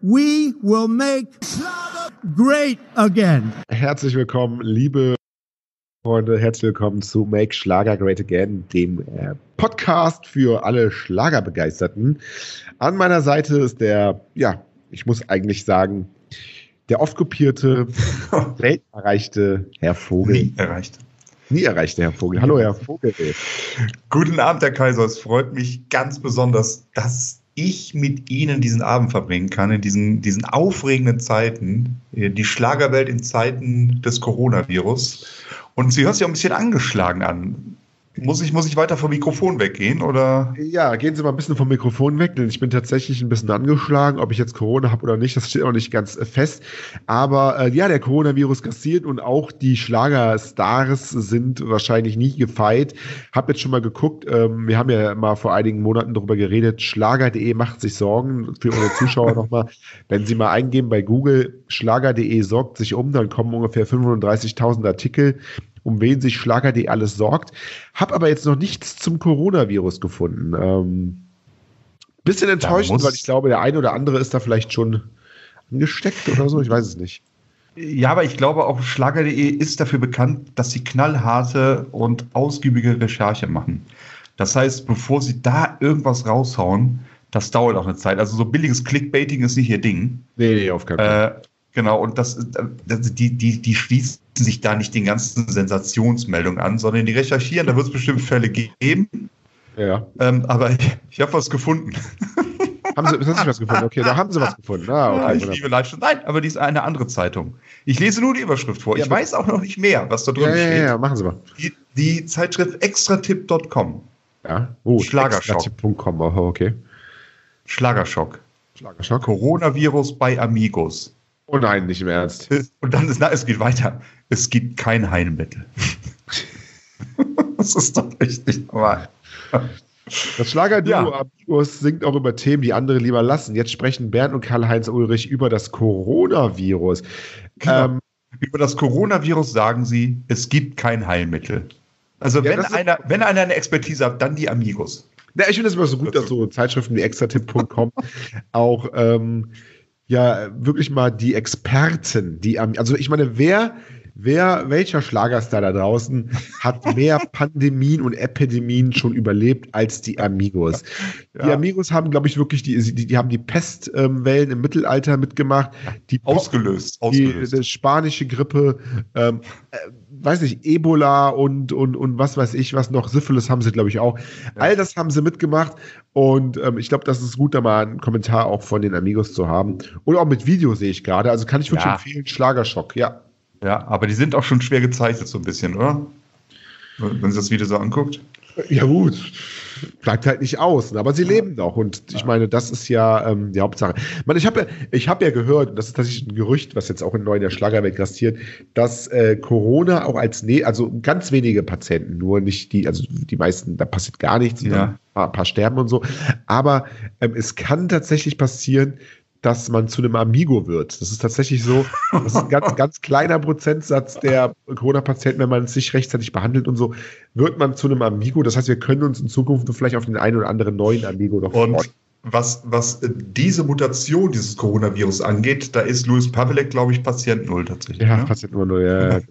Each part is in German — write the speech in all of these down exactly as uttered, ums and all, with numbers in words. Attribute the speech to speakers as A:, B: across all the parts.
A: We will make Schlager great again.
B: Herzlich willkommen, liebe Freunde, herzlich willkommen zu Make Schlager Great Again, dem äh, Podcast für alle Schlagerbegeisterten. An meiner Seite ist der, ja, ich muss eigentlich sagen, der oft kopierte, selten erreichte Herr Vogel.
C: Nie erreicht.
B: Nie erreichte Herr Vogel. Hallo, Herr Vogel.
C: Guten Abend, Herr Kaiser. Es freut mich ganz besonders, dass ich mit Ihnen diesen Abend verbringen kann, in diesen, diesen aufregenden Zeiten, die Schlagerwelt in Zeiten des Coronavirus. Und Sie hören sich auch ein bisschen angeschlagen an. Muss ich, muss ich weiter vom Mikrofon weggehen, oder?
B: Ja, gehen Sie mal ein bisschen vom Mikrofon weg, denn ich bin tatsächlich ein bisschen angeschlagen. Ob ich jetzt Corona habe oder nicht, das steht auch nicht ganz fest. Aber äh, ja, der Coronavirus grassiert und auch die Schlagerstars sind wahrscheinlich nie gefeit. Hab jetzt schon mal geguckt, ähm, wir haben ja mal vor einigen Monaten darüber geredet, Schlager punkt de macht sich Sorgen, für unsere Zuschauer nochmal. Wenn Sie mal eingeben bei Google, Schlager punkt de sorgt sich um, dann kommen ungefähr fünfunddreißigtausend Artikel, um wen sich Schlager punkt de alles sorgt. Hab aber jetzt noch nichts zum Coronavirus gefunden. Ähm, bisschen enttäuschend, weil ich glaube, der eine oder andere ist da vielleicht schon angesteckt oder so, ich weiß es nicht.
C: Ja, aber ich glaube auch, Schlager punkt de ist dafür bekannt, dass sie knallharte und ausgiebige Recherche machen. Das heißt, bevor sie da irgendwas raushauen, das dauert auch eine Zeit. Also so billiges Clickbaiting ist nicht ihr Ding.
B: Nee, nee, auf keinen Fall.
C: Äh, Genau, und das, das, die, die, die schließen sich da nicht den ganzen Sensationsmeldungen an, sondern die recherchieren, da wird es bestimmt Fälle geben.
B: Ja.
C: Ähm, aber ich, ich habe was gefunden.
B: Haben Sie, haben Sie was gefunden? Okay, da haben Sie was gefunden. Ah, okay,
C: ja, ich liebe Live schon. Nein, aber die ist eine andere Zeitung. Ich lese nur die Überschrift vor.
B: Ja,
C: ich weiß auch noch nicht mehr, was da drin
B: ja, ja,
C: steht.
B: Ja, ja, machen Sie mal.
C: Die, die Zeitschrift extratipp punkt com.
B: Ja, oh,
C: Schlagerschock.
B: extratipp punkt com, oh, okay.
C: Schlagerschock.
B: Schlagerschock.
C: Coronavirus bei Amigos.
B: Oh nein, nicht im Ernst.
C: Und dann ist, na, es geht weiter. Es gibt kein Heilmittel. Das ist doch echt nicht normal.
B: Das Schlagerduo
C: Ja.
B: Amigos singt auch über Themen, die andere lieber lassen. Jetzt sprechen Bernd und Karl-Heinz Ulrich über das Coronavirus.
C: Genau.
B: Ähm,
C: Über das Coronavirus sagen sie, es gibt kein Heilmittel. Also
B: Ja,
C: wenn,
B: das ist-
C: einer, wenn einer eine Expertise hat, dann die Amigos.
B: ja, ich finde es immer so gut, dass so Zeitschriften wie extratipp punkt com auch ähm, ja wirklich mal die Experten, die am, also ich meine, wer, wer, welcher Schlagerstar da draußen hat mehr Pandemien und Epidemien schon überlebt als die Amigos? Die
C: Ja.
B: Amigos haben, glaube ich, wirklich die, die, die haben die Pestwellen im Mittelalter mitgemacht, die
C: Ausgelöst.
B: die,
C: ausgelöst.
B: die spanische Grippe, ähm, äh, weiß nicht, Ebola und, und, und was weiß ich, was noch, Syphilis haben sie, glaube ich, auch.
C: Ja.
B: All das haben sie mitgemacht und ähm, ich glaube, das ist gut, da mal einen Kommentar auch von den Amigos zu haben. Und auch mit Video sehe ich gerade, also kann ich wirklich
C: Ja.
B: empfehlen, Schlagerschock, ja.
C: Ja, aber die sind auch schon schwer gezeichnet so ein bisschen, oder? Wenn sie das Video so anguckt.
B: Ja gut, bleibt halt nicht aus, ne? Aber sie leben noch und ich meine, das ist ja ähm, die Hauptsache. Ich meine, ich habe ja, ich hab ja gehört, und das ist tatsächlich ein Gerücht, was jetzt auch in neu in der Schlagerwelt grassiert, dass äh, Corona auch als, ne also ganz wenige Patienten, nur nicht die, also die meisten, da passiert gar nichts,
C: Ja.
B: ein paar, paar sterben und so, aber ähm, es kann tatsächlich passieren, dass man zu einem Amigo wird. Das ist tatsächlich so, das ist ein ganz, ganz kleiner Prozentsatz der Corona-Patienten, wenn man es nicht rechtzeitig behandelt und so, wird man zu einem Amigo. Das heißt, wir können uns in Zukunft vielleicht auf den einen oder anderen neuen Amigo noch freuen.
C: Und was, was äh, diese Mutation dieses Coronavirus angeht, da ist Louis Pavelek, glaube ich, Patient Null tatsächlich.
B: Ja,
C: ne?
B: Patient Nummer null, ja. ja.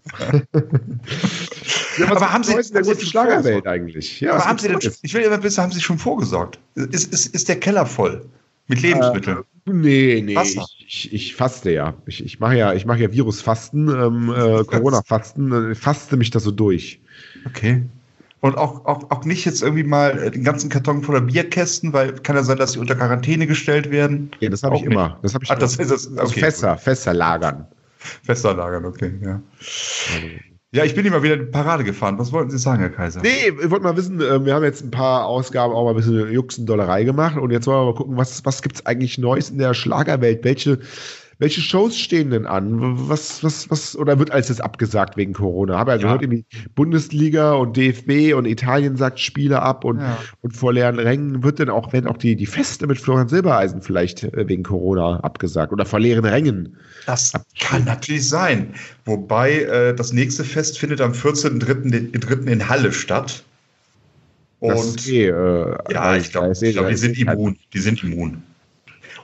B: Ja, was
C: Aber haben
B: gibt's
C: Sie-
B: Neues in der
C: haben Sie
B: guten
C: schon
B: Schlagerwelt
C: vorgesorgt?
B: eigentlich? Ja,
C: Aber
B: was
C: haben Sie denn,
B: gibt's Neues?
C: ich will immer wissen, haben Sie schon vorgesorgt? Ist, ist, ist der Keller voll mit Lebensmitteln?
B: Nee, nee,
C: Wasser.
B: ich, ich, ich faste ja. Ich, ich mache ja, ich mache ja Virusfasten, ähm, äh, Corona-Fasten, äh, faste mich da so durch.
C: Okay. Und auch, auch, auch nicht jetzt irgendwie mal äh, den ganzen Karton voller Bierkästen, weil kann ja sein, dass sie unter Quarantäne gestellt werden.
B: Ja, das habe ich
C: Auch nicht.
B: immer. Das habe ich
C: Ach, das
B: immer.
C: ist das.
B: Also
C: Okay,
B: Fässer, Fässer lagern.
C: Fester lagern, okay, ja. Ja, ich bin immer wieder in die Parade gefahren. Was wollten Sie sagen, Herr Kaiser?
B: Nee, wir wollten mal wissen, äh, wir haben jetzt ein paar Ausgaben auch mal ein bisschen Juxendollerei gemacht und jetzt wollen wir mal gucken, was, was gibt es eigentlich Neues in der Schlagerwelt? Welche, welche Shows stehen denn an? Was, was, was, oder wird alles jetzt abgesagt wegen Corona? Habe ja,
C: Ja.
B: gehört, irgendwie Bundesliga und D F B und Italien sagt Spiele ab und,
C: Ja.
B: und vor leeren Rängen wird denn auch, wenn auch die, die Feste mit Florian Silbereisen vielleicht äh, wegen Corona abgesagt oder vor leeren Rängen.
C: Das kann natürlich sein. Wobei äh, das nächste Fest findet am vierzehnten dritten in Halle statt.
B: Das
C: Und
B: ist eh, äh,
C: ja, ich glaube,
B: das ist eh-
C: glaub, die
B: das
C: sind
B: ist halt-
C: immun. Die sind immun.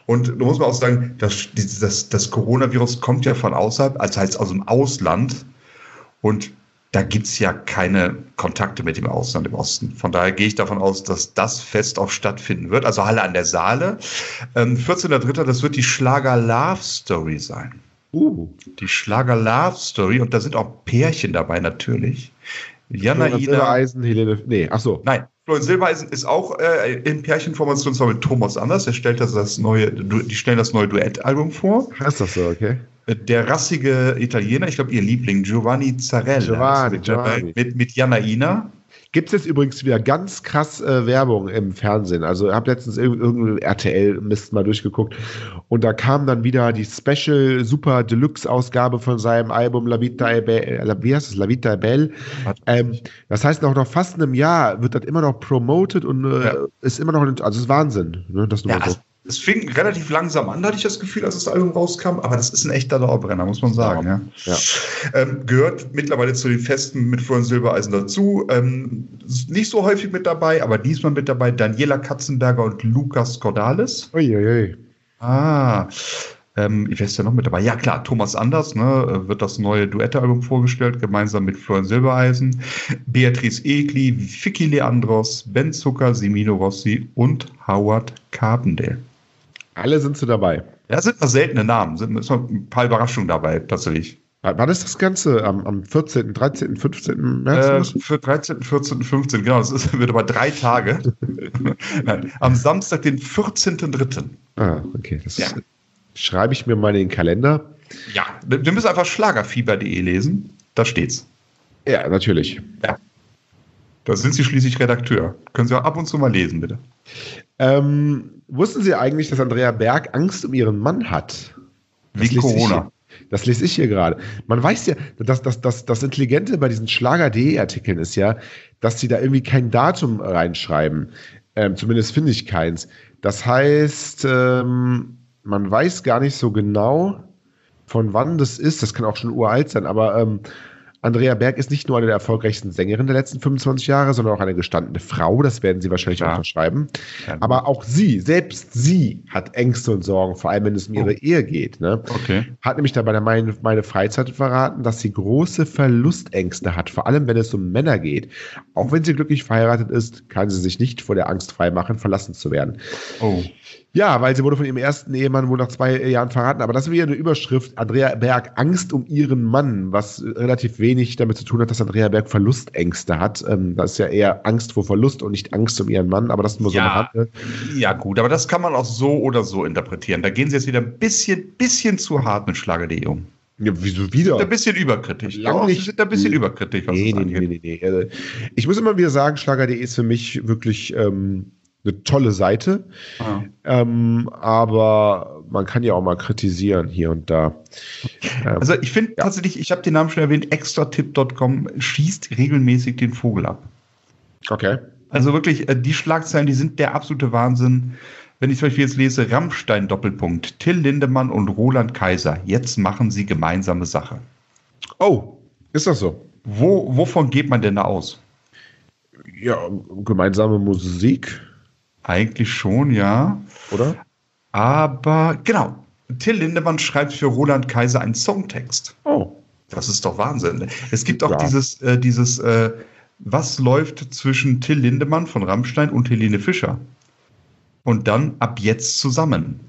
C: Und da muss man auch sagen, das, das, das Coronavirus kommt ja von außerhalb, also heißt aus dem Ausland. Und da gibt es ja keine Kontakte mit dem Ausland im Osten. Von daher gehe ich davon aus, dass das Fest auch stattfinden wird. Also Halle an der Saale. Ähm, vierzehnter dritter das wird die Schlager Love Story sein.
B: Uh.
C: Die Schlager Love Story. Und da sind auch Pärchen dabei natürlich. Janaina.
B: Silbereisen, Helene. Nee, ach so.
C: Nein, Florian Silbereisen ist auch äh, in Pärchenformation, zwar mit Thomas Anders. Der stellt das, das neue, die stellen das neue Duettalbum vor.
B: Ist das so, okay.
C: Der rassige Italiener, ich glaube, ihr Liebling, Giovanni Zarella.
B: Giovanni,
C: mit,
B: Giovanni.
C: Mit, mit Janaina.
B: Gibt es jetzt übrigens wieder ganz krass äh, Werbung im Fernsehen. Also ich habe letztens irgendein R T L-Mist mal durchgeguckt und da kam dann wieder die Special Super Deluxe-Ausgabe von seinem Album La Vita è Belle. Wie heißt es? La Vita è Belle. Ähm, das heißt, noch, noch fast einem Jahr wird das immer noch promoted und äh, ja. ist immer noch, also es ist Wahnsinn. Ne? Das nur
C: ja,
B: mal so.
C: Es fing relativ langsam an, hatte ich das Gefühl, als das Album rauskam, aber das ist ein echter Dauerbrenner, muss man sagen. Ja.
B: Ja.
C: Ähm, gehört mittlerweile zu den Festen mit Florian Silbereisen dazu. Ähm, nicht so häufig mit dabei, aber diesmal mit dabei Daniela Katzenberger und Lukas Cordalis.
B: Uiuiui.
C: Ah, ähm, wer ist denn noch mit dabei? Ja klar, Thomas Anders, ne, wird das neue Duettealbum vorgestellt, gemeinsam mit Florian Silbereisen. Beatrice Egli, Vicky Leandros, Ben Zucker, Semino Rossi und Howard Carpendale.
B: Alle sind so dabei.
C: Ja, sind noch seltene Namen, sind noch ein paar Überraschungen dabei, tatsächlich.
B: Wann ist das Ganze? Am, am vierzehnten, dreizehnten, fünfzehnten März?
C: Äh, für dreizehnten, vierzehnten, fünfzehnten, genau, das ist, wird aber drei Tage. Nein, am Samstag, den vierzehnten dritten
B: Ah, okay. Das
C: ja.
B: schreibe ich mir mal in den Kalender.
C: Ja, wir müssen einfach schlagerfieber punkt de lesen, da steht's.
B: Ja, natürlich.
C: Ja. Da sind Sie schließlich Redakteur. Können Sie auch ab und zu mal lesen, bitte.
B: Ähm, wussten Sie eigentlich, dass Andrea Berg Angst um ihren Mann hat?
C: Wie Corona.
B: Das lese ich hier gerade. Man weiß ja, dass das, das, das Intelligente bei diesen Schlager punkt de-Artikeln ist ja, dass sie da irgendwie kein Datum reinschreiben. Ähm, zumindest finde ich keins. Das heißt, ähm, man weiß gar nicht so genau, von wann das ist. Das kann auch schon uralt sein, aber ähm, Andrea Berg ist nicht nur eine der erfolgreichsten Sängerinnen der letzten fünfundzwanzig Jahre, sondern auch eine gestandene Frau. Das werden Sie wahrscheinlich ja. unterschreiben. Ja. Aber auch sie, selbst sie hat Ängste und Sorgen, vor allem wenn es um ihre oh. Ehe geht. Ne?
C: Okay.
B: Hat nämlich dabei meine, meine Freizeit verraten, dass sie große Verlustängste hat, vor allem wenn es um Männer geht. Auch wenn sie glücklich verheiratet ist, kann sie sich nicht vor der Angst freimachen, verlassen zu werden.
C: Oh.
B: Ja, weil sie wurde von ihrem ersten Ehemann wohl nach zwei Jahren verraten. Aber das ist wieder eine Überschrift. Andrea Berg, Angst um ihren Mann, was relativ wenig damit zu tun hat, dass Andrea Berg Verlustängste hat. Ähm, das ist ja eher Angst vor Verlust und nicht Angst um ihren Mann. Aber das ist nur
C: ja,
B: so eine Rande.
C: Ja gut, aber das kann man auch so oder so interpretieren. Da gehen sie jetzt wieder ein bisschen, bisschen zu hart mit Schlager punkt de um.
B: Ja, wieso wieder?
C: Sind ein bisschen überkritisch.
B: Lang nicht.
C: Sie sind ein bisschen überkritisch, was
B: nee,
C: das
B: nee,
C: angeht.
B: nee, nee, nee. Ich muss immer wieder sagen, Schlager punkt de ist für mich wirklich ähm, eine tolle Seite. Ah. Ähm, aber man kann ja auch mal kritisieren hier und da.
C: Ähm, also ich finde ja. tatsächlich, ich habe den Namen schon erwähnt, extratipp punkt com schießt regelmäßig den Vogel ab.
B: Okay.
C: Also wirklich, die Schlagzeilen, die sind der absolute Wahnsinn. Wenn ich zum Beispiel jetzt lese, Rammstein Doppelpunkt, Till Lindemann und Roland Kaiser, jetzt machen sie gemeinsame Sache.
B: Oh, ist das so?
C: Wo, wovon geht man denn da aus?
B: Ja, gemeinsame Musik.
C: Eigentlich schon, ja.
B: Oder?
C: Aber, genau, Till Lindemann schreibt für Roland Kaiser einen Songtext.
B: Oh.
C: Das ist doch Wahnsinn. Es gibt auch
B: ja.
C: dieses, äh, dieses äh, was läuft zwischen Till Lindemann von Rammstein und Helene Fischer? Und dann ab jetzt zusammen.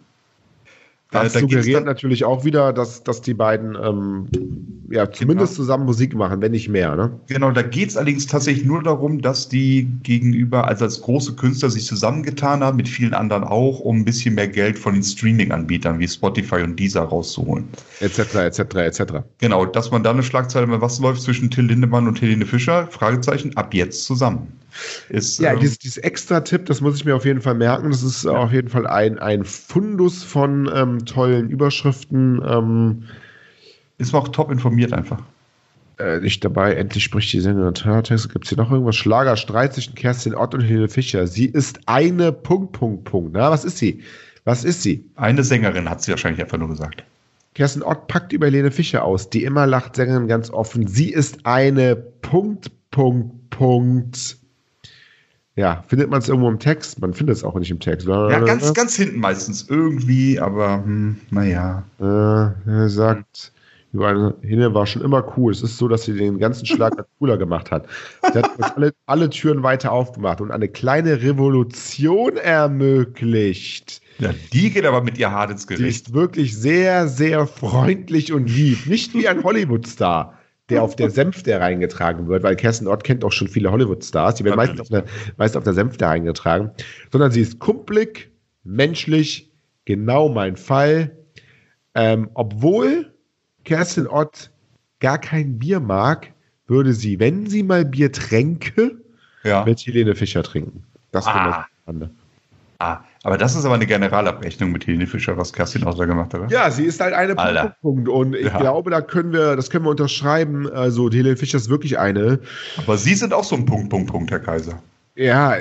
B: Das
C: äh, da
B: suggeriert natürlich auch wieder, dass, dass die beiden ähm, ja zumindest genau. zusammen Musik machen, wenn nicht mehr. Ne?
C: Genau, da geht es allerdings tatsächlich nur darum, dass die gegenüber, also als große Künstler sich zusammengetan haben, mit vielen anderen auch, um ein bisschen mehr Geld von den Streaming-Anbietern wie Spotify und Deezer rauszuholen.
B: Etc., etc., et cetera.
C: Genau, dass man dann eine Schlagzeile, was läuft zwischen Till Lindemann und Helene Fischer? Fragezeichen, ab jetzt zusammen. Ist,
B: ja,
C: ähm,
B: dieses, dieses Extra-Tipp, das muss ich mir auf jeden Fall merken. Das ist ja. auf jeden Fall ein, ein Fundus von ähm, tollen Überschriften. Ähm,
C: ist man auch top informiert einfach.
B: Äh, nicht dabei, endlich spricht die Sängerin Text. Gibt es hier noch irgendwas? Schlager, Streit zwischen Kerstin Ott und Helene Fischer. Sie ist eine Punkt, Punkt, Punkt. Na, was ist sie? Was ist sie?
C: Eine Sängerin, hat sie wahrscheinlich einfach nur gesagt.
B: Kerstin Ott packt über Helene Fischer aus. Die immer lacht Sängerin ganz offen. Sie ist eine Punkt, Punkt, Punkt. ja, findet man es irgendwo im Text? Man findet es auch nicht im Text.
C: Ja, ganz, ganz hinten meistens irgendwie, aber hm, naja.
B: Äh, er sagt, Johann Hinne war schon immer cool. Es ist so, dass sie den ganzen Schlager cooler gemacht hat. Sie hat uns alle, alle Türen weiter aufgemacht und eine kleine Revolution ermöglicht.
C: Ja, die geht aber mit ihr hart ins
B: Sie
C: Gericht.
B: ist wirklich sehr, sehr freundlich und lieb. Nicht wie ein Hollywood-Star, der auf der Senfte reingetragen wird, weil Kerstin Ott kennt auch schon viele Hollywood-Stars. Die werden meist auf, der, meist auf der Senfte reingetragen. Sondern sie ist kumpelig, menschlich, genau mein Fall. Ähm, obwohl Kerstin Ott gar kein Bier mag, würde sie, wenn sie mal Bier tränke,
C: Ja.
B: mit Helene Fischer trinken. Das
C: Ah.
B: ah. das
C: Ah, aber das ist aber eine Generalabrechnung mit Helene Fischer, was Kerstin auch da gemacht hat, oder?
B: Ja, sie ist halt eine
C: Alter.
B: Punkt, Punkt. Und ich
C: Ja.
B: glaube, da können wir, das können wir unterschreiben. Also, die Helene Fischer ist wirklich eine.
C: Aber Sie sind auch so ein Punkt, Punkt, Punkt, Herr Kaiser.
B: Ja,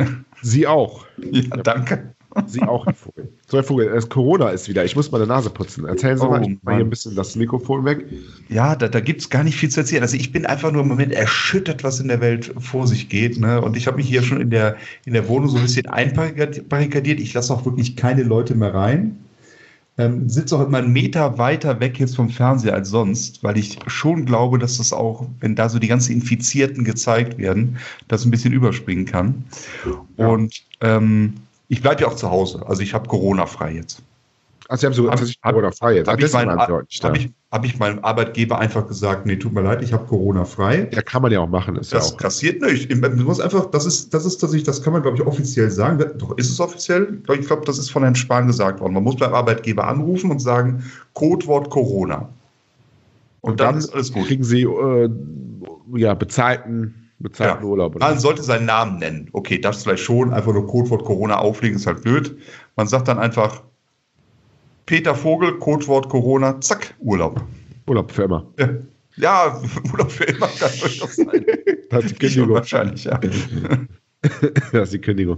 B: sie auch.
C: Ja, danke.
B: Sie auch, Herr Vogel. So, Herr Vogel, das Corona ist wieder. Ich muss meine Nase putzen. Erzählen Sie
C: Oh,
B: mal, ich mach mal hier
C: Mann.
B: ein bisschen das Mikrofon weg.
C: Ja, da, da gibt es gar nicht viel zu erzählen. Also ich bin einfach nur im Moment erschüttert, was in der Welt vor sich geht. Ne? Und ich habe mich hier schon in der, in der Wohnung so ein bisschen einbarrikadiert. Ich lasse auch wirklich keine Leute mehr rein. Ähm, sitze auch immer einen Meter weiter weg jetzt vom Fernseher als sonst, weil ich schon glaube, dass das auch, wenn da so die ganzen Infizierten gezeigt werden, das ein bisschen überspringen kann.
B: Ja.
C: Und ähm, ich bleibe ja auch zu Hause. Also ich habe Corona frei jetzt.
B: Ach, Sie haben so
C: Hab-
B: tatsächlich
C: hab-
B: Corona frei jetzt. Ach,
C: Habe ich,
B: deswegen
C: meinen-
B: waren Sie heute nicht da.
C: hab ich, hab ich meinem Arbeitgeber einfach gesagt, nee, tut mir leid, ich habe Corona frei.
B: Ja, kann man ja auch machen. Ist
C: Das
B: ja auch.
C: kassiert nicht. Man muss einfach, das ist, das ist tatsächlich, das kann man, glaube ich, offiziell sagen. Doch, ist es offiziell? Ich glaube, das ist von Herrn Spahn gesagt worden. Man muss beim Arbeitgeber anrufen und sagen, Codewort Corona. Und, dann, ist alles gut.
B: kriegen Sie äh, ja, bezahlten, bezahlten
C: Ja.
B: Urlaub.
C: Man sollte seinen Namen nennen. Okay, das vielleicht schon. Einfach nur Codewort Corona auflegen, ist halt blöd. Man sagt dann einfach Peter Vogel, Codewort Corona, zack, Urlaub.
B: Urlaub für immer.
C: Ja, ja Urlaub für immer kann durchaus sein.
B: Das ist die
C: Schon
B: Kündigung.
C: wahrscheinlich, ja.
B: Das ist die Kündigung.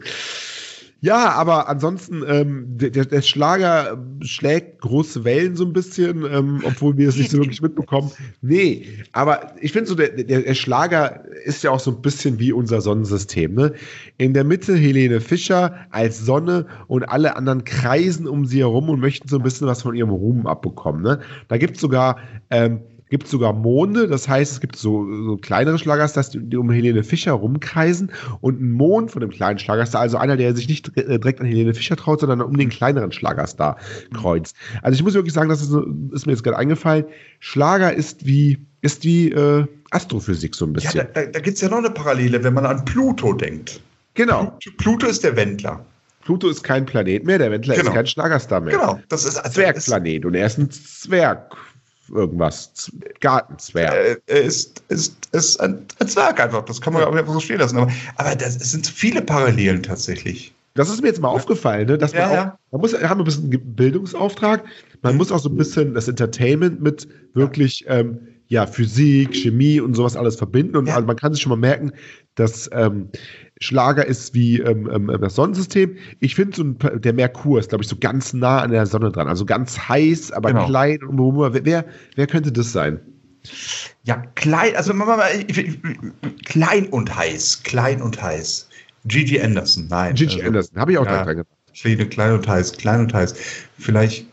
B: Ja, aber ansonsten, ähm, der, der Schlager schlägt große Wellen so ein bisschen, ähm, obwohl wir es nicht so wirklich mitbekommen. Nee, aber ich finde so, der, der, der Schlager ist ja auch so ein bisschen wie unser Sonnensystem. Ne? In der Mitte Helene Fischer als Sonne und alle anderen kreisen um sie herum und möchten so ein bisschen was von ihrem Ruhm abbekommen. Ne? Da gibt es sogar ähm, gibt sogar Monde, das heißt, es gibt so, so kleinere Schlagerstar, die, die um Helene Fischer rumkreisen und ein Mond von dem kleinen Schlagerstar, also einer, der sich nicht direkt an Helene Fischer traut, sondern um den kleineren Schlagerstar kreuzt. Also ich muss wirklich sagen, das ist, ist mir jetzt gerade eingefallen, Schlager ist wie, ist wie äh, Astrophysik so ein
C: Ja,
B: bisschen.
C: da, da, da gibt es ja noch eine Parallele, wenn man an Pluto denkt.
B: Genau.
C: Pluto ist der Wendler.
B: Pluto ist kein Planet mehr, der Wendler
C: Genau.
B: ist kein Schlagerstar mehr.
C: Genau. Das ist also,
B: Zwergplanet und er ist ein Zwerg. Irgendwas. Z- Gartenzwerg.
C: Äh, Er ist, ist, ist ein, ein Zwerg einfach. Das kann man ja auch einfach so stehen lassen. Aber, aber das es sind viele Parallelen tatsächlich.
B: Das ist mir jetzt mal aufgefallen, ne? dass man
C: Ja,
B: auch,
C: ja.
B: man muss, haben wir ein bisschen einen Bildungsauftrag, man muss auch so ein bisschen das Entertainment mit wirklich ähm, ja, Physik, Chemie und sowas alles verbinden und
C: Ja.
B: also man kann sich schon mal merken, dass ähm, Schlager ist wie ähm, ähm, das Sonnensystem. Ich finde, so ein- der Merkur ist, glaube ich, so ganz nah an der Sonne dran, also ganz heiß, aber
C: Genau.
B: klein. Und wer, wer, wer könnte das sein?
C: Ja, klein, also machen wir mal, ich- ich- klein und heiß. Klein und heiß. Gigi Anderson, nein.
B: Gigi
C: also,
B: Anderson, habe ich auch
C: ja.
B: direkt dran gedacht.
C: Ich finde klein und heiß, klein und heiß. Vielleicht,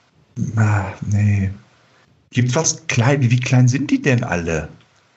C: ah, nee. Gibt's was klein? Wie, wie klein sind die denn alle?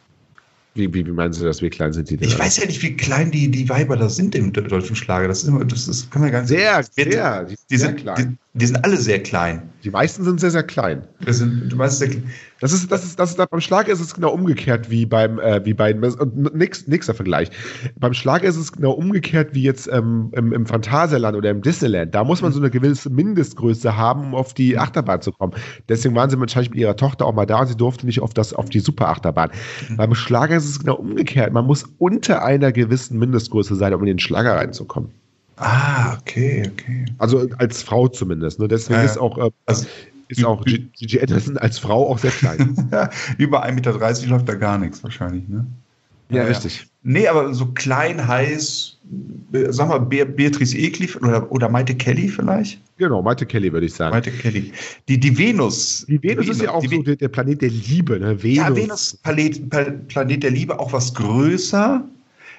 B: Wie, wie, wie meinen Sie das, wie klein sind die denn?
C: Ich weiß ja nicht, wie klein die, die Weiber da sind im deutschen Schlager. Das ist immer, das ist, kann man gar nicht
B: Sehr,
C: Die-
B: sehr, die,
C: Die
B: sehr
C: sind,
B: klein.
C: die, die sind alle sehr klein.
B: Die meisten sind sehr, sehr klein.
C: Das sind, du meinst, sehr klein.
B: Das ist, das ist, das ist, beim Schlager ist es genau umgekehrt wie beim, äh, wie bei, und nix, nixer Vergleich. Beim Schlager ist es genau umgekehrt wie jetzt ähm, im, im Phantasialand oder im Disneyland. Da muss man so eine gewisse Mindestgröße haben, um auf die Achterbahn zu kommen. Deswegen waren sie wahrscheinlich mit ihrer Tochter auch mal da und sie durfte nicht auf das, auf die Superachterbahn.
C: Mhm.
B: Beim Schlager ist es genau umgekehrt. Man muss unter einer gewissen Mindestgröße sein, um in den Schlager reinzukommen.
C: Ah, okay, okay.
B: Also als Frau zumindest. Ne? Deswegen
C: Ja, ja.
B: ist auch, äh,
C: Also,
B: ist auch Gigi Anderson als Frau auch sehr klein.
C: über ein Meter dreißig läuft da gar nichts wahrscheinlich, ne?
B: Ja, richtig.
C: Nee, aber so klein, heiß, äh, sag mal, Be Beatrice Egli oder, oder Maite Kelly vielleicht?
B: Genau, Maite Kelly würde ich sagen.
C: Maite Kelly. Die, die Venus.
B: Die Venus ist ja auch
C: die
B: so
C: Ve-
B: der, der Planet der Liebe, ne? Venus.
C: Ja, Venus, Planet, Planet der Liebe, auch was größer.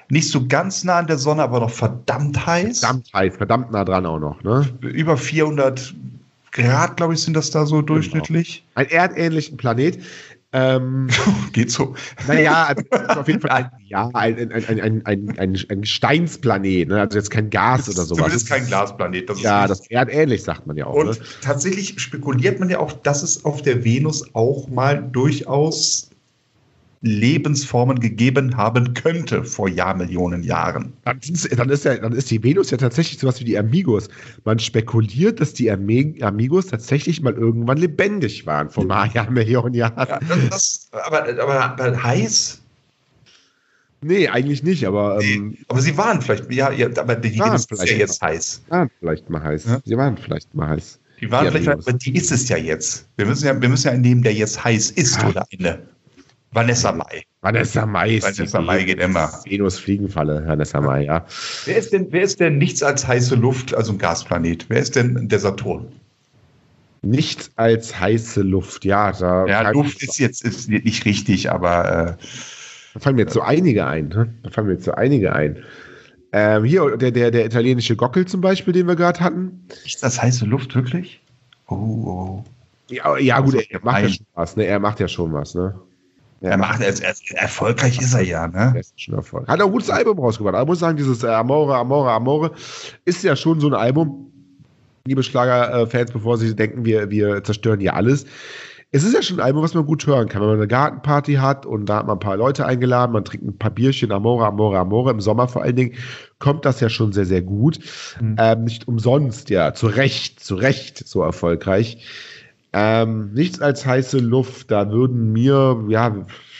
C: nicht so ganz nah an der Sonne, aber noch verdammt heiß.
B: Verdammt heiß, verdammt nah dran auch noch, ne?
C: Über vierhundert Grad, glaube ich, sind das da so durchschnittlich.
B: Ein erdähnlichen Planet. Ähm,
C: Geht so.
B: Naja, also auf jeden Fall ein, ja, ein, ein, ein, ein, ein, ein Gesteinsplanet, ne? Also jetzt kein Gas oder sowas.
C: Zumindest kein Glasplanet. Das
B: ja,
C: ist
B: das erdähnlich, sagt man ja auch.
C: Und
B: ne?
C: tatsächlich spekuliert man ja auch, dass es auf der Venus auch mal durchaus Lebensformen gegeben haben könnte vor Jahrmillionen Jahren.
B: Dann ist, dann, ist ja, dann ist die Venus ja tatsächlich sowas wie die Amigos. Man spekuliert, dass die Amigos tatsächlich mal irgendwann lebendig waren vor Jahrmillionen Jahren.
C: Ja, das, aber, aber, aber heiß?
B: Nee, eigentlich nicht, aber.
C: Nee,
B: ähm,
C: aber sie waren vielleicht, ja, ja aber die Venus ist ja jetzt heiß.
B: Sie waren vielleicht mal heiß.
C: Ja?
B: Sie waren vielleicht mal heiß.
C: Die waren
B: die
C: vielleicht,
B: Amigos.
C: aber die ist es ja jetzt. Wir müssen ja, wir müssen ja einen nehmen, der jetzt heiß ist,
B: Ja.
C: oder eine. Vanessa Mai.
B: Vanessa Mai ist
C: Vanessa
B: die
C: Mai geht immer.
B: Venus-Fliegenfalle, Vanessa Mai, ja.
C: Wer ist denn, wer ist denn nichts als heiße Luft, also ein Gasplanet? Wer ist denn der Saturn?
B: Nichts als heiße Luft, ja. Da,
C: Ja,
B: fallen-
C: Luft ist jetzt ist nicht richtig, aber äh,
B: da fallen mir jetzt so einige ein. Ne? Da fallen mir jetzt so einige ein. Ähm, hier, der, der, der italienische Gockel zum Beispiel, den wir gerade hatten.
C: ist das heiße Luft wirklich? Oh, oh.
B: Ja, ja gut,
C: Also,
B: er macht ja
C: gemein.
B: schon was. Ne? Er macht ja schon was. Ne?
C: Er macht, er, er, erfolgreich ist er ja,
B: Er
C: ne?
B: ist schon Erfolg. Hat auch ein gutes Album rausgebracht. Aber ich muss sagen, dieses äh, Amore, Amore, Amore ist ja schon so ein Album, liebe Schlagerfans, bevor sie denken, wir, wir zerstören hier alles. Es ist ja schon ein Album, was man gut hören kann. Wenn man eine Gartenparty hat und da hat man ein paar Leute eingeladen, man trinkt ein paar Bierchen, Amore, Amore, Amore, im Sommer vor allen Dingen, kommt das ja schon sehr, sehr gut.
C: Mhm.
B: Ähm, nicht umsonst, ja, zu Recht, zu Recht so erfolgreich. Ähm, nichts als heiße Luft, da würden mir, ja,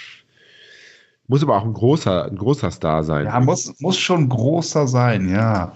B: muss aber auch ein großer, ein großer Star sein.
C: Ja, muss, muss schon großer sein, ja.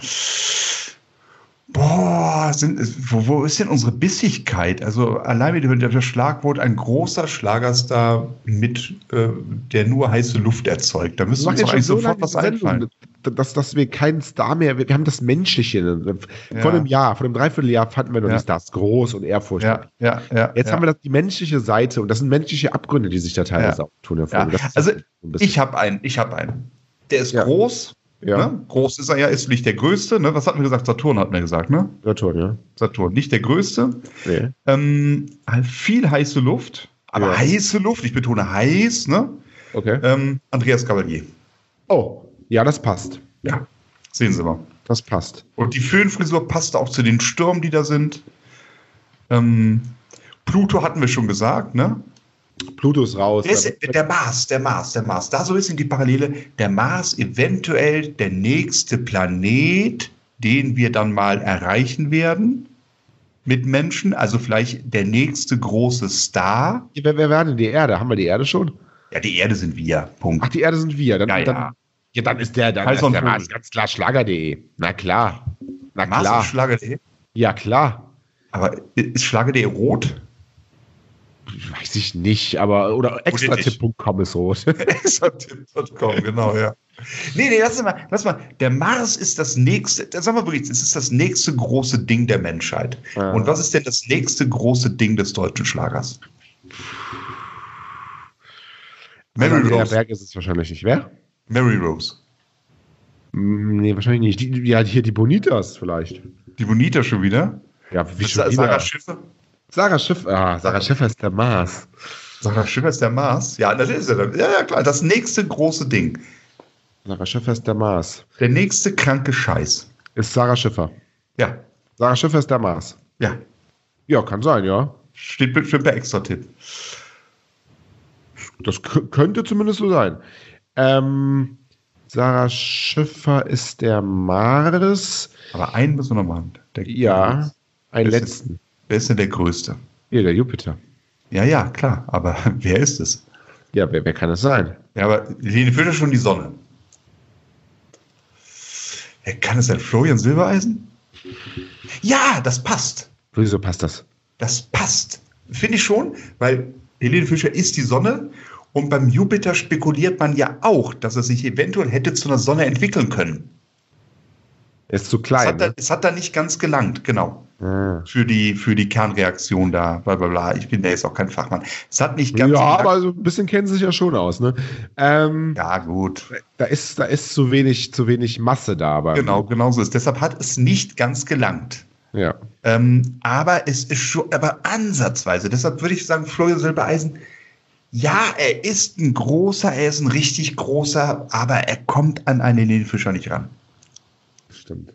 C: Boah, sind, wo, wo ist denn unsere Bissigkeit? Also allein mit dem Schlagwort ein großer Schlagerstar mit, äh, der nur heiße Luft erzeugt. Da müsste
B: Wir
C: uns
B: machen
C: doch
B: jetzt schon
C: eigentlich
B: so
C: sofort
B: lange
C: was
B: Sendung,
C: einfallen.
B: dass, dass wir keinen Star mehr, wir, wir haben das Menschliche. Ne?
C: Ja.
B: Vor einem Jahr, vor einem Dreivierteljahr fanden wir noch
C: Ja.
B: die Stars groß und ehrfurchtvoll.
C: Ja, ja, ja.
B: Jetzt
C: ja.
B: haben wir das, die menschliche Seite und das sind menschliche Abgründe, die sich da teilweise
C: Ja.
B: auch tun. Herr
C: Ja.
B: Vogel. Das ist
C: Also
B: so ein bisschen-
C: ich habe einen, ich habe einen. Der ist
B: Ja.
C: groß.
B: Ja.
C: Ne? Groß ist er ja, ist nicht der größte. Ne? Was hatten wir gesagt? Saturn hatten wir gesagt, ne?
B: Saturn, ja.
C: Saturn, nicht der größte.
B: Nee.
C: Ähm, viel heiße Luft, aber
B: Ja.
C: heiße Luft, ich betone heiß, ne?
B: Okay.
C: Ähm, Andreas Cavalier.
B: Oh, ja, das passt.
C: Ja, sehen Sie mal.
B: Das passt.
C: Und die Föhnfrisur passt auch zu den Stürmen, die da sind. Ähm, Pluto hatten wir schon gesagt, ne?
B: Pluto ist raus.
C: Der, ist, der Mars, der Mars, der Mars. Da so ein bisschen die Parallele. Der Mars eventuell der nächste Planet, den wir dann mal erreichen werden mit Menschen. Also vielleicht der nächste große Star.
B: Wer, wer wäre denn die Erde? Haben wir die Erde schon?
C: Ja, die Erde sind wir. Punkt.
B: Ach, die Erde sind wir. Dann,
C: Ja, ja.
B: Dann, ja, dann ist der, dann
C: Heiß
B: ist
C: und
B: der
C: Vogel.
B: Mars ganz klar Schlager punkt de. Na klar. Na
C: Mars
B: klar.
C: und Schlager.de.
B: Ja, klar.
C: Aber ist Schlager.de rot?
B: Weiß ich nicht, aber oder extratipp punkt com ist rot.
C: extratipp punkt com, genau, ja. Nee, nee, lass mal, lass mal. Der Mars ist das nächste, das sagen wir wirklich, es ist das nächste große Ding der Menschheit.
B: Ja.
C: Und was ist denn das nächste große Ding des deutschen Schlagers? Mary
B: Der
C: Rose.
B: Berg ist es wahrscheinlich nicht. Wer?
C: Mary Rose.
B: Hm, Nee, wahrscheinlich nicht. Die, ja, hier die Bonitas vielleicht.
C: Die Bonita schon wieder.
B: Ja, wie
C: Ist
B: schon
C: Sa-
B: wieder.
C: Sarah Schiffer.
B: Sarah Schiff. Ah, Sarah Schiffer ist der Mars.
C: Sarah Schiffer ist der Mars. Ja, das ist er. Ja, ja, klar. Das nächste große Ding.
B: Sarah Schiffer ist der Mars.
C: Der nächste kranke Scheiß.
B: Ist Sarah Schiffer.
C: Ja,
B: Sarah Schiffer ist der Mars.
C: ja.
B: Ja, kann sein, ja.
C: Steht bestimmt bei Extra-Tipp.
B: Das k- könnte zumindest so sein. Ähm, Sarah Schiffer ist der Mars.
C: Aber einen müssen wir noch machen. Der,
B: Ja, einen
C: Wer ist
B: letzten.
C: Wer ist denn der Größte?
B: Hier, der Jupiter.
C: Ja, ja, klar. Aber wer ist es?
B: Ja, wer, wer kann es sein?
C: Ja, aber Helene Fischer schon die Sonne. Wer kann es sein? Florian Silbereisen? Ja, das passt.
B: Wieso passt das?
C: Das passt. Finde ich schon, weil Helene Fischer ist die Sonne und beim Jupiter spekuliert man ja auch, dass er sich eventuell hätte zu einer Sonne entwickeln können.
B: Er ist zu
C: Es
B: klein.
C: hat, da,
B: Ne?
C: es hat da nicht ganz gelangt, genau.
B: Ah.
C: für die, für die Kernreaktion da, bla bla bla. Ich bin da jetzt auch kein Fachmann. Es hat nicht ganz.
B: Ja,
C: so
B: aber so ein bisschen kennen sie sich ja schon aus, ne? Ähm,
C: ja, gut.
B: Da ist, da ist zu wenig, zu wenig Masse da. Aber
C: Genau, genau so ist. Deshalb hat es nicht ganz gelangt.
B: Ja.
C: Ähm, aber es ist schon, aber ansatzweise. Deshalb würde ich sagen, Florian Silbereisen, ja, er ist ein großer, er ist ein richtig großer, aber er kommt an einen Helene Fischer nicht ran.
B: Stimmt.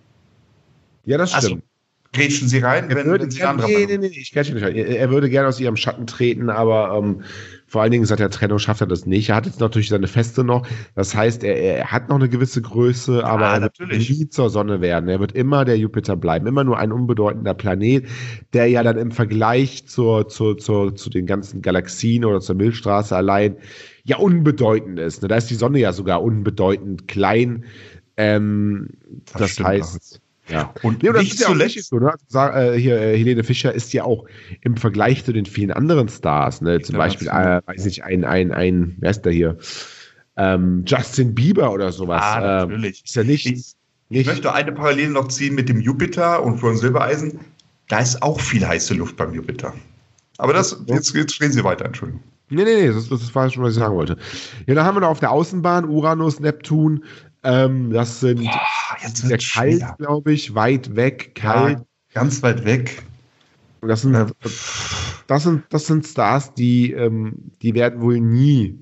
B: Ja, das
C: Also,
B: stimmt.
C: grätschen Sie rein,
B: Er
C: wenn,
B: würde
C: wenn Sie
B: gerne,
C: andere
B: nee,
C: Meinung-
B: nee, nee, ich grätsche nicht rein. Er, er würde gerne aus ihrem Schatten treten, aber ähm, vor allen Dingen seit der Trennung schafft er das nicht. Er hat jetzt natürlich seine Feste noch. Das heißt, er, er hat noch eine gewisse Größe, aber er wird
C: natürlich.
B: nie zur Sonne werden. Er wird immer der Jupiter bleiben, immer nur ein unbedeutender Planet, der ja dann im Vergleich zur, zur, zur, zu den ganzen Galaxien oder zur Milchstraße allein ja unbedeutend ist. Ne? Da ist die Sonne ja sogar unbedeutend klein. Ähm,
C: Das
B: das
C: stimmt
B: heißt, ja.
C: Und
B: Nee, und das
C: nicht
B: ist ja auch
C: zuletzt-
B: richtig so, ne? Also, sag, äh, hier, äh, Helene Fischer ist ja auch im Vergleich zu den vielen anderen Stars, ne? Zum Beispiel, äh, weiß nicht, ein, ein, ein, wer ist der hier? Ähm, Justin Bieber oder sowas.
C: Ah,
B: ähm,
C: natürlich.
B: ist ja nicht,
C: Ich, ich
B: nicht
C: möchte eine Parallele noch ziehen mit dem Jupiter und Florian Silbereisen. Da ist auch viel heiße Luft beim Jupiter. Aber das, jetzt, jetzt stehen Sie weiter, Entschuldigung.
B: Nee, nee, nee, das, das war schon, was ich sagen wollte. Ja, da haben wir noch auf der Außenbahn Uranus, Neptun. Ähm, das sind
C: Boah, jetzt
B: sehr
C: wird's
B: kalt,
C: schwer.
B: glaube ich, weit weg, kalt.
C: Ja, ganz weit weg.
B: Und das sind,
C: Äh,
B: das sind, das sind Stars, die, ähm, die werden wohl nie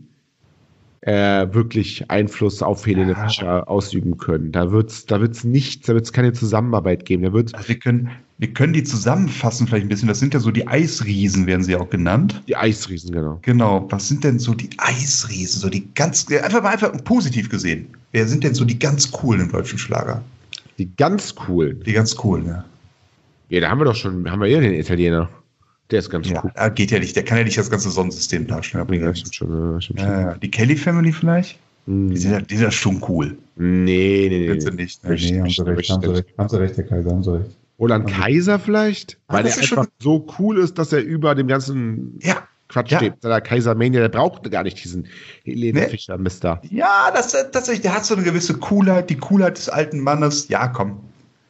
B: äh, wirklich Einfluss auf Helene
C: Ja.
B: Fischer ausüben können. Da wird's, da wird's nichts, da wird's keine Zusammenarbeit geben. Da wird
C: Also wir können, wir können die zusammenfassen vielleicht ein bisschen. Das sind ja so die Eisriesen, werden sie auch genannt.
B: die Eisriesen, genau.
C: Genau. Was sind denn so die Eisriesen? So die ganz, einfach mal einfach positiv gesehen. Wer sind denn so die ganz coolen im deutschen Schlager?
B: Die ganz coolen.
C: Die ganz coolen, ja.
B: Ja, da haben wir doch schon, haben wir ja den Italiener. Der ist ganz
C: Ja,
B: cool.
C: äh, geht ja nicht. Der kann ja nicht das ganze Sonnensystem darstellen. Aber
B: Ja, stimmt schon. Ja, stimmt schon.
C: ja, ja. Die Kelly Family vielleicht?
B: Hm.
C: Die sind ja, die sind ja schon cool.
B: Nee, nee, nee.
C: Sind sie
B: nee.
C: nicht. Ne?
B: Richtig,
D: Nee, haben
B: richtig,
D: Sie recht,
B: richtig,
D: haben Sie recht, haben Sie recht, Herr Kaiser, haben Sie recht.
B: Roland Kaiser vielleicht?
C: Ah,
B: Weil
C: das
B: er
C: ist
B: einfach
C: schon-
B: so cool ist, dass er über dem ganzen
C: Ja.
B: Quatsch
C: Ja.
B: steht. Der Kaisermania, der brauchte gar nicht diesen Helene
C: Nee.
B: Fischer Mister.
C: Ja, das tatsächlich, der hat so eine gewisse Coolheit, die Coolheit des alten Mannes. Ja, komm.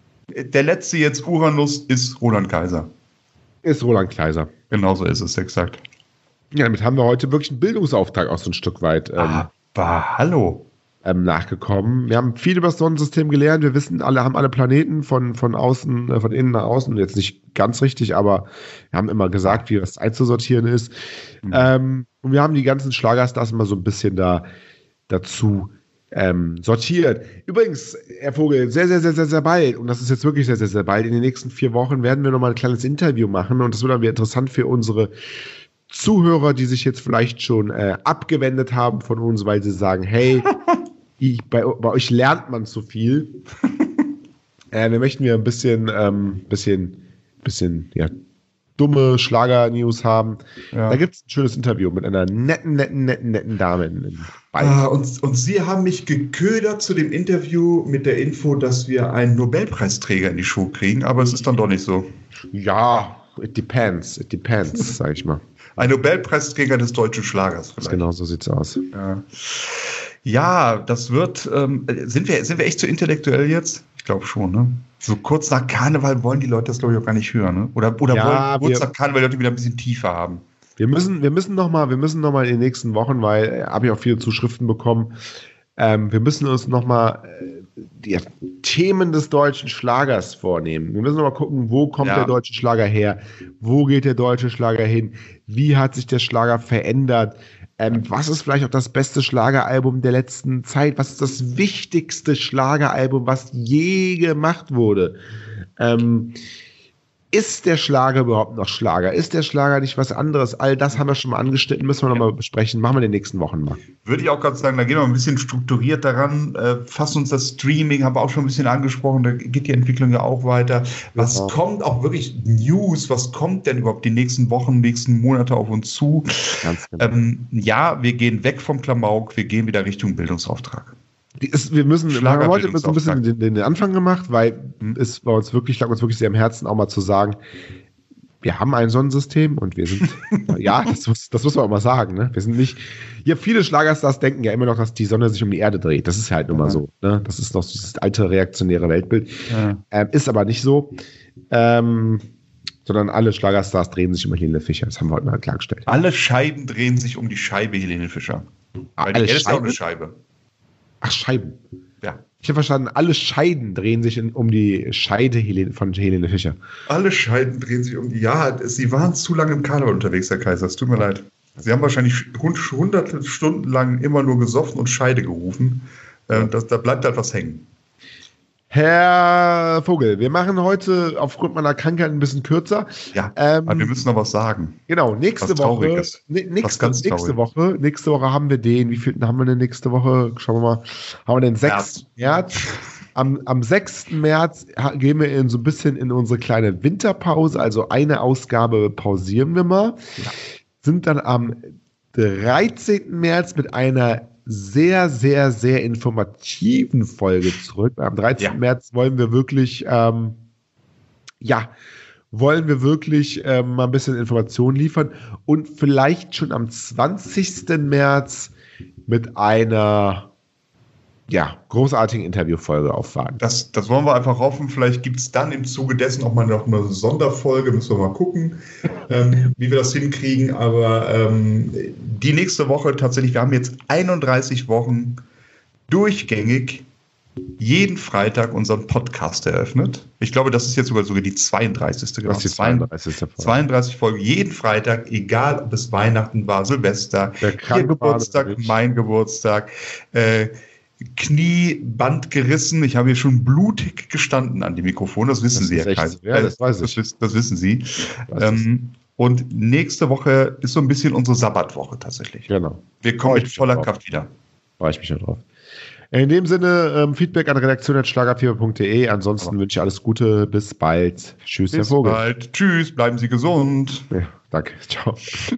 C: Der letzte jetzt Uranus ist Roland Kaiser.
B: Ist Roland Kaiser.
C: Genauso ist es, exakt.
B: Ja, damit haben wir heute wirklich einen Bildungsauftrag auch so ein Stück weit ähm,
C: Aber hallo.
B: ähm, nachgekommen. Wir haben viel über das Sonnensystem gelernt. Wir wissen, alle haben alle Planeten von, von außen, äh, von innen nach außen. Jetzt nicht ganz richtig, aber wir haben immer gesagt, wie das einzusortieren ist.
C: Mhm.
B: Ähm, und wir haben die ganzen Schlagerstars immer so ein bisschen da dazu ähm, sortiert. Übrigens, Herr Vogel, sehr, sehr, sehr, sehr, sehr bald, und das ist jetzt wirklich sehr, sehr, sehr bald, in den nächsten vier Wochen werden wir nochmal ein kleines Interview machen und das wird dann wieder interessant für unsere Zuhörer, die sich jetzt vielleicht schon äh, abgewendet haben von uns, weil sie sagen, hey, ich, bei, bei euch lernt man zu viel. äh, wir möchten wieder ein bisschen, ähm, bisschen, bisschen, ja, dumme Schlager-News haben.
C: Ja.
B: Da gibt es ein schönes Interview mit einer netten, netten, netten, netten Dame in, in Bayern.
C: Ah, und, und Sie haben mich geködert zu dem Interview mit der Info, dass wir einen Nobelpreisträger in die Show kriegen, aber es ist dann doch nicht so.
B: Ja, it depends, it depends, sag ich mal.
C: Ein Nobelpreisträger des deutschen Schlagers vielleicht.
B: Genau so sieht's aus.
C: Ja, ja das wird, ähm, sind, wir, sind wir echt zu intellektuell jetzt? Ich glaube schon, ne? So kurz nach Karneval wollen die Leute das, glaube ich, auch gar nicht hören, ne? Oder, oder
B: Ja,
C: wollen kurz
B: wir-
C: nach Karneval die Leute wieder ein bisschen tiefer haben.
B: Wir müssen, wir müssen noch mal, wir müssen noch mal in den nächsten Wochen, weil äh, habe ich auch viele Zuschriften bekommen. Ähm, wir müssen uns noch mal äh, die Themen des deutschen Schlagers vornehmen. Wir müssen noch mal gucken, wo kommt
C: Ja.
B: der deutsche Schlager her? Wo geht der deutsche Schlager hin? Wie hat sich der Schlager verändert? Ähm, was ist vielleicht auch das beste Schlageralbum der letzten Zeit? Was ist das wichtigste Schlageralbum, was je gemacht wurde? Ähm, Ist der Schlager überhaupt noch Schlager? Ist der Schlager nicht was anderes? All das haben wir schon mal angeschnitten, müssen wir noch mal besprechen. Machen wir in den nächsten Wochen mal.
C: Würde ich auch gerade sagen, da gehen wir ein bisschen strukturiert daran, äh, fassen uns das Streaming, haben wir auch schon ein bisschen angesprochen, da geht die Entwicklung ja auch weiter. Was
B: Ja.
C: kommt auch wirklich News, was kommt denn überhaupt die nächsten Wochen, nächsten Monate auf uns zu?
B: Ganz genau.
C: Ähm, ja, wir gehen weg vom Klamauk, wir gehen wieder Richtung Bildungsauftrag.
B: Die ist, wir müssen, wir haben heute so ein bisschen
C: Schlagerbildungsauftrag.
B: den, den Anfang gemacht, weil es bei uns wirklich, lag uns wirklich sehr am Herzen, auch mal zu sagen, wir haben ein Sonnensystem und wir sind, ja, das muss, das muss man auch mal sagen, ne? Wir sind nicht, ja, viele Schlagerstars denken ja immer noch, dass die Sonne sich um die Erde dreht. Das ist halt nun mal so, ne? Das ist noch das alte reaktionäre Weltbild.
C: Ja.
B: Ähm, ist aber nicht so. Ähm, sondern alle Schlagerstars drehen sich um Helene Fischer. Das haben wir heute mal klargestellt.
C: Alle Scheiben drehen sich um die Scheibe Helene Fischer. Weil
B: Alle
C: die Erde ist ja auch
B: Scheiben?
C: eine Scheibe.
B: Ach, Scheiben.
C: Ja.
B: Ich habe verstanden, alle Scheiden drehen sich in, um die Scheide Helene, von Helene Fischer.
C: Alle Scheiben drehen sich um die. Ja, Sie waren zu lange im Karneval unterwegs, Herr Kaiser. Es tut mir leid. Sie haben wahrscheinlich hund- hunderte Stunden lang immer nur gesoffen und Scheide gerufen. Ähm, das, da bleibt halt was hängen.
B: Herr Vogel, wir machen heute aufgrund meiner Krankheit ein bisschen kürzer.
C: Ja,
B: Ähm,
C: aber wir müssen noch was sagen.
B: Genau, nächste
C: Was
B: Woche,
C: Trauriges.
B: ne,
C: Was
B: nächste,
C: ganz
B: nächste
C: traurig.
B: Woche, nächste Woche haben wir den, wie viel haben wir denn nächste Woche? Schauen wir mal, haben wir den sechsten März. Am, am sechsten März ha- gehen wir in so ein bisschen in unsere kleine Winterpause, also eine Ausgabe pausieren wir mal.
C: Ja.
B: Sind dann am dreizehnten März mit einer sehr, sehr, sehr informativen Folge zurück. Am dreizehnten
C: Ja.
B: März wollen wir wirklich, ähm, ja, wollen wir wirklich ähm, mal ein bisschen Informationen liefern und vielleicht schon am zwanzigsten März mit einer, ja, großartigen Interviewfolge aufwarten.
C: Das, das wollen wir einfach hoffen. Vielleicht gibt es dann im Zuge dessen auch mal noch eine Sonderfolge. Müssen wir mal gucken, ähm, wie wir das hinkriegen. Aber ähm, die nächste Woche tatsächlich, wir haben jetzt einunddreißig Wochen durchgängig jeden Freitag unseren Podcast eröffnet. Ich glaube, das ist jetzt sogar sogar die zweiunddreißigste
B: Das ist die zweiunddreißigste Folge.
C: zweiunddreißig Folgen, jeden Freitag, egal ob es Weihnachten war, Silvester,
B: Der
C: Ihr
B: krank war
C: Geburtstag,
B: oder nicht.
C: mein Geburtstag, äh, Knieband gerissen. Ich habe hier schon blutig gestanden an dem Mikrofon. Das wissen
B: Das
C: Sie,
B: ist
C: Herr
B: echt
C: Kaiser.
B: so. Ja, das weiß ich.
C: Das, wiss- das wissen Sie.
B: Weiß es.
C: Ähm, und nächste Woche ist so ein bisschen unsere Sabbatwoche tatsächlich.
B: Genau.
C: Wir kommen
B: Freu ich
C: mit
B: mich
C: voller
B: drauf.
C: Kraft wieder.
B: Freue ich mich schon drauf. In dem Sinne, ähm, Feedback an redaktion at schlagerfieber punkt de. Ansonsten wünsche ich alles Gute. Bis bald. Tschüss, Herr
C: Bis
B: Vogel.
C: bald. Tschüss, bleiben Sie gesund.
B: Ja, danke. Ciao.